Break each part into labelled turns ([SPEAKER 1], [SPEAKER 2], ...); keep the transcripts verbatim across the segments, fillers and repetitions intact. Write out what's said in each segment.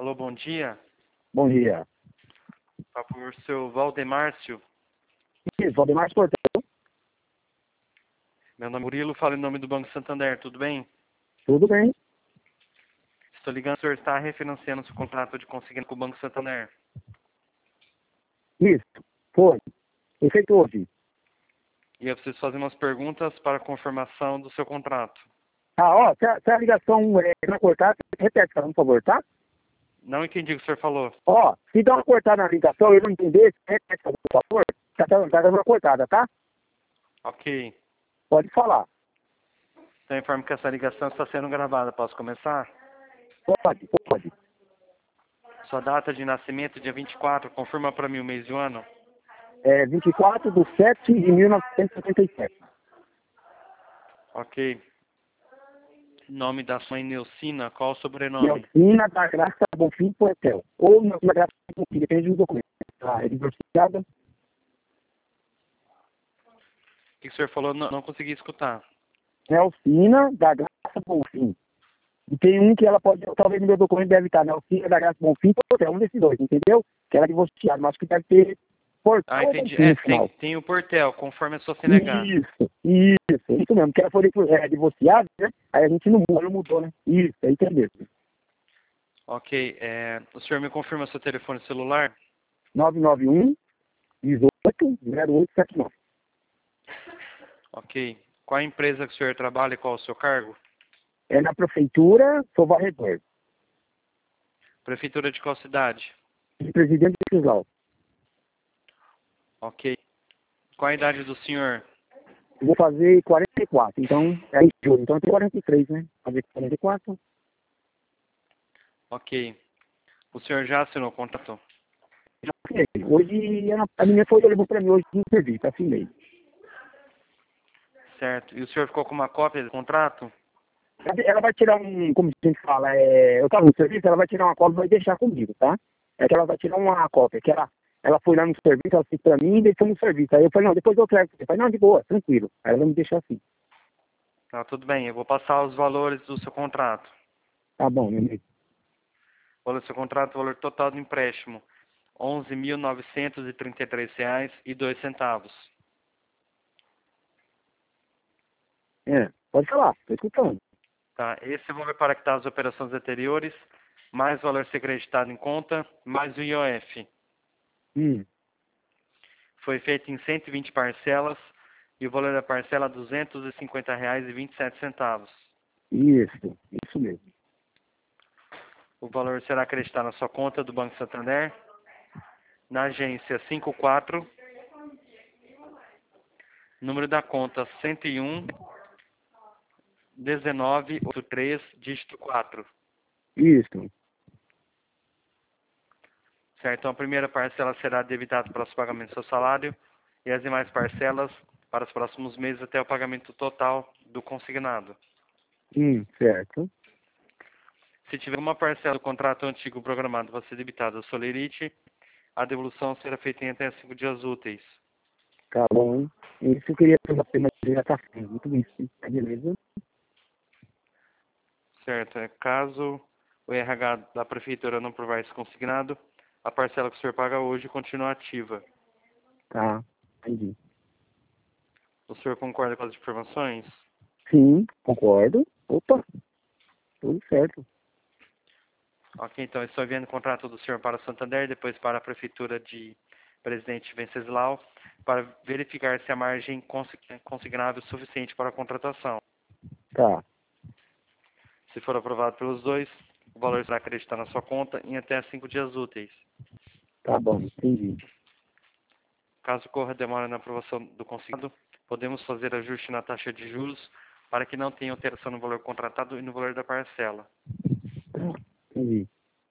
[SPEAKER 1] Alô, bom dia.
[SPEAKER 2] Bom dia.
[SPEAKER 1] Por favor, seu Valdemárcio.
[SPEAKER 2] Isso, Valdemar Portão.
[SPEAKER 1] Meu nome é Murilo, falo em nome do Banco Santander, tudo bem?
[SPEAKER 2] Tudo bem?
[SPEAKER 1] Estou ligando, o senhor está refinanciando seu contrato de consignado com o Banco Santander.
[SPEAKER 2] Isso, foi. Foi feito hoje.
[SPEAKER 1] E eu preciso fazer umas perguntas para confirmação do seu contrato.
[SPEAKER 2] Ah, ó, se a, se a ligação é, não cortar, repete, por favor, tá?
[SPEAKER 1] Não entendi o que o senhor falou.
[SPEAKER 2] Ó, se dá uma cortada na ligação e eu não entender, repete, por favor. Tá, tá, tá dando uma cortada, tá?
[SPEAKER 1] Ok.
[SPEAKER 2] Pode falar.
[SPEAKER 1] Então informo que essa ligação está sendo gravada. Posso começar?
[SPEAKER 2] Pode, pode.
[SPEAKER 1] Sua data de nascimento, dia vinte e quatro, confirma para mim o mês e o ano.
[SPEAKER 2] É vinte e quatro de sete de mil novecentos e setenta e sete.
[SPEAKER 1] Ok. Nome da sua mãe, Neucina, qual o sobrenome?
[SPEAKER 2] Nelcina da Graça Bonfim Portel. Ou Nelcina da Graça Bonfim, depende do documento. Tá, é divorciada.
[SPEAKER 1] O que o senhor falou? Não, não consegui escutar.
[SPEAKER 2] Nelcina da Graça Bonfim. E tem um que ela pode, talvez no meu documento deve estar, Nelcina da Graça Bonfim Portel, um desses dois, entendeu? Que ela é divorciada, mas acho que deve ter Portel
[SPEAKER 1] Ah,
[SPEAKER 2] ou
[SPEAKER 1] entendi.
[SPEAKER 2] Bonfim
[SPEAKER 1] É,
[SPEAKER 2] no
[SPEAKER 1] tem,
[SPEAKER 2] final.
[SPEAKER 1] tem o Portel, conforme a sua C N H.
[SPEAKER 2] Isso, isso, isso mesmo. Que ela foi é, divorciada, né? Aí a gente não mudou, não mudou, né? Isso, aí entendeu.
[SPEAKER 1] Ok. É, o senhor me confirma seu telefone celular?
[SPEAKER 2] nove nove um, dezoito, zero oito sete nove.
[SPEAKER 1] Ok. Qual a empresa que o senhor trabalha e qual o seu cargo?
[SPEAKER 2] É na prefeitura, sou varredor.
[SPEAKER 1] Prefeitura de qual cidade?
[SPEAKER 2] E presidente de Cisal.
[SPEAKER 1] Ok. Qual a idade do senhor?
[SPEAKER 2] Eu vou fazer quarenta e quatro, então, é em julho, então eu tenho quarenta e três, né? Fazer quarenta e quatro.
[SPEAKER 1] Ok. O senhor já assinou o contrato?
[SPEAKER 2] Já assinei. Hoje, a a menina foi, levou pra mim hoje no serviço, assinei.
[SPEAKER 1] Certo. E o senhor ficou com uma cópia do contrato?
[SPEAKER 2] Ela ela vai tirar um, como a gente fala, é, eu tava no serviço, ela vai tirar uma cópia e vai deixar comigo, tá? É que ela vai tirar uma cópia, que ela, ela foi lá no serviço, ela fez pra mim e deixou no serviço. Aí eu falei, não, depois eu trago. Eu falei, não, de boa, tranquilo. Aí ela vai me deixar assim.
[SPEAKER 1] Tá, tudo bem. Eu vou passar os valores do seu contrato.
[SPEAKER 2] Tá bom, meu amigo.
[SPEAKER 1] O valor do seu contrato, o valor total do empréstimo, onze mil novecentos e trinta e três reais e dois centavos.
[SPEAKER 2] É, pode falar, tô escutando.
[SPEAKER 1] Tá? Esse valor para quitar as operações anteriores, mais o valor ser creditado em conta, mais o I O F.
[SPEAKER 2] Hum,
[SPEAKER 1] Foi feito em cento e vinte parcelas e o valor da parcela é duzentos e cinquenta reais e vinte e sete centavos.
[SPEAKER 2] isso, isso mesmo.
[SPEAKER 1] O valor será acreditado na sua conta do Banco Santander, na agência cinquenta e quatro, número da conta cento e um, dezenove oitenta e três, dígito quatro.
[SPEAKER 2] Isso,
[SPEAKER 1] Certo? Então a primeira parcela será debitada para os pagamentos do seu salário e as demais parcelas para os próximos meses até o pagamento total do consignado.
[SPEAKER 2] hum, certo.
[SPEAKER 1] Se tiver uma parcela do contrato antigo programado para ser debitada ao Solerite, a devolução será feita em até cinco dias úteis.
[SPEAKER 2] Tá bom. Isso eu queria perguntar, mas já tá feito. Muito bem, sim. Tá beleza?
[SPEAKER 1] Certo? É, caso o R H da prefeitura não provar esse consignado, a parcela que o senhor paga hoje continua ativa.
[SPEAKER 2] Tá, entendi.
[SPEAKER 1] O senhor concorda com as informações?
[SPEAKER 2] Sim, concordo. Opa, tudo certo.
[SPEAKER 1] Ok, então eu estou enviando o contrato do senhor para o Santander, depois para a prefeitura de Presidente Venceslau, para verificar se a margem é consignável o suficiente para a contratação.
[SPEAKER 2] Tá,
[SPEAKER 1] Se for aprovado pelos dois, o valor será acreditado na sua conta em até cinco dias úteis.
[SPEAKER 2] tá bom, entendi.
[SPEAKER 1] Caso ocorra demora na aprovação do consignado, podemos fazer ajuste na taxa de juros para que não tenha alteração no valor contratado e no valor da parcela.
[SPEAKER 2] Tá, entendi.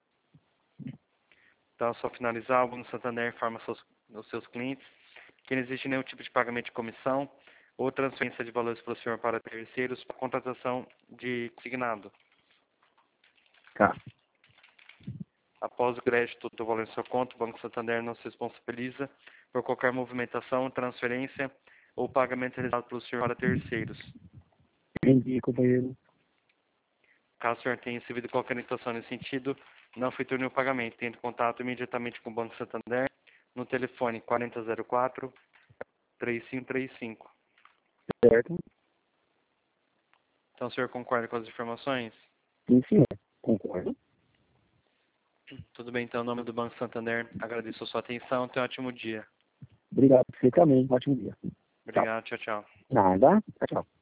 [SPEAKER 1] Então, só finalizar, o Banco Santander informa seus, aos seus clientes que não existe nenhum tipo de pagamento de comissão ou transferência de valores para o senhor para terceiros para contratação de consignado.
[SPEAKER 2] Tá,
[SPEAKER 1] Após o crédito do valor em sua conta, o Banco Santander não se responsabiliza por qualquer movimentação, transferência ou pagamento realizado pelo senhor para terceiros.
[SPEAKER 2] entendi, companheiro.
[SPEAKER 1] Caso o senhor tenha recebido qualquer indicação nesse sentido, não efetue nenhum pagamento. Entre em contato imediatamente com o Banco Santander no telefone quarenta zero quatro, três cinco três cinco.
[SPEAKER 2] Certo?
[SPEAKER 1] Então o senhor concorda com as informações?
[SPEAKER 2] Sim, senhor. Concordo.
[SPEAKER 1] Tudo bem, então, em nome do Banco Santander, agradeço a sua atenção. Tenha um ótimo dia.
[SPEAKER 2] Obrigado. Você também. Ótimo dia. Tchau.
[SPEAKER 1] Obrigado, tchau, tchau.
[SPEAKER 2] Nada. Tchau, tchau.